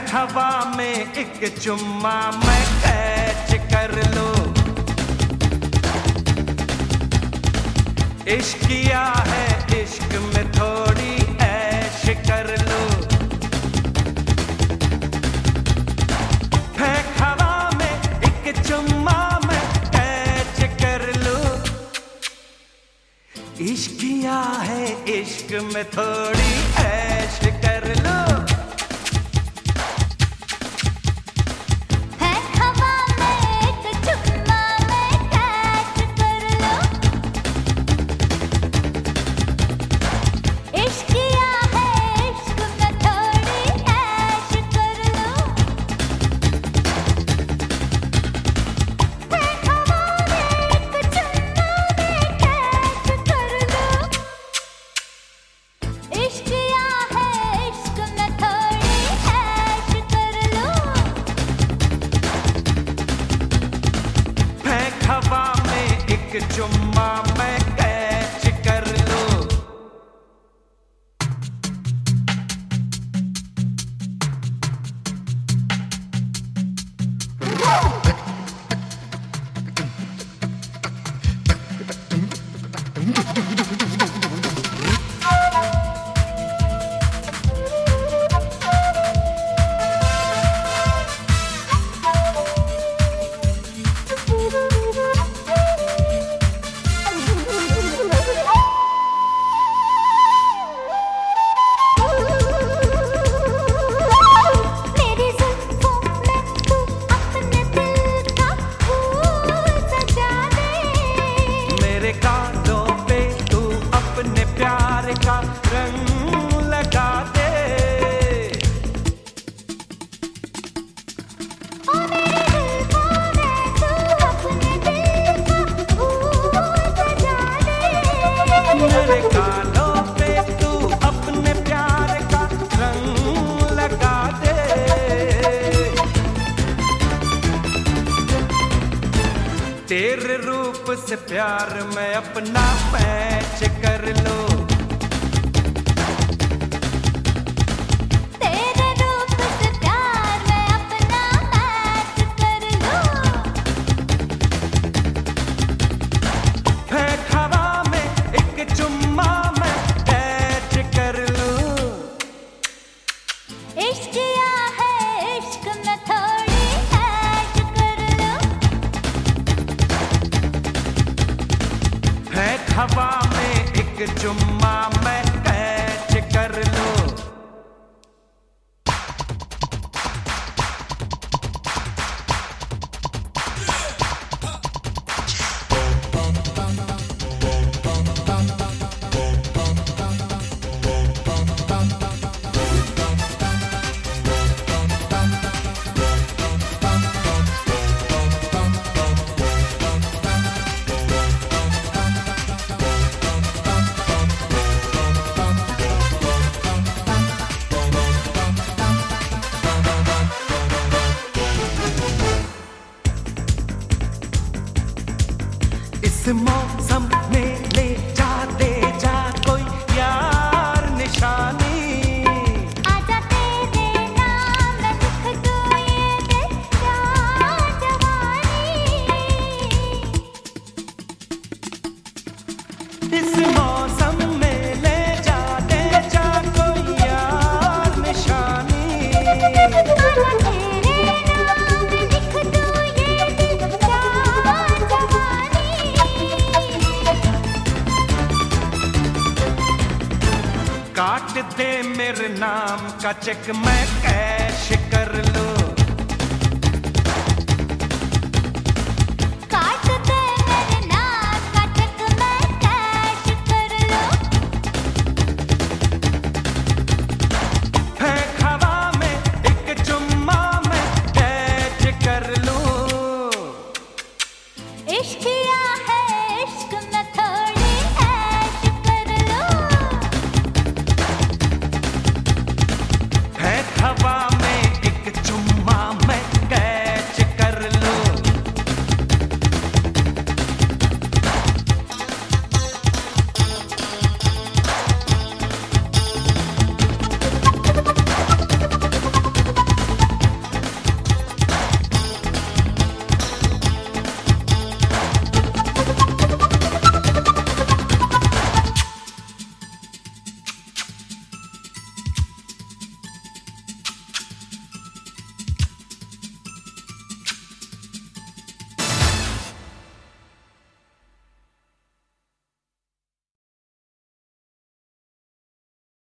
हवा में एक चुम्मा मैं कैच कर लूं। इश्क किया है, इश्क में थोड़ी ऐश कर लूं। फेंक हवा में एक चुम्मा मैं कैच कर लूं। इश्क किया है, इश्क में थोड़ी ऐश कर लूं। हवा में एक चुम्मा मैं कैच कर लूं। कानों पे तू अपने प्यार का रंग लगा दे। मेरे कानों पे तू अपने प्यार का रंग लगा दे। तेरे रूप से प्यार मैं अपना पैच कर लूं। तेरे रूप से प्यार मैं अपना पैच कर लूं। फेंक हवा में एक चुम्मा मैं पैच कर लूं। इश्क किया है, इश्क में थोड़ी ऐश कर लूं। फेंक हवा में एक चुम्मा मैं कैच कर लूं। इस मौसम में ले जा, दे जा कोई यार निशानी। आजा तेरे नाम लिख दूं ये दिल का जवानी। इस मौसम में ले जा, दे जा कोई यार निशानी। आजा तेरे नाम लिख दूं ये दिल का जवानी। काट दे मेरे नाम का चेक मैं कैश कर लूं।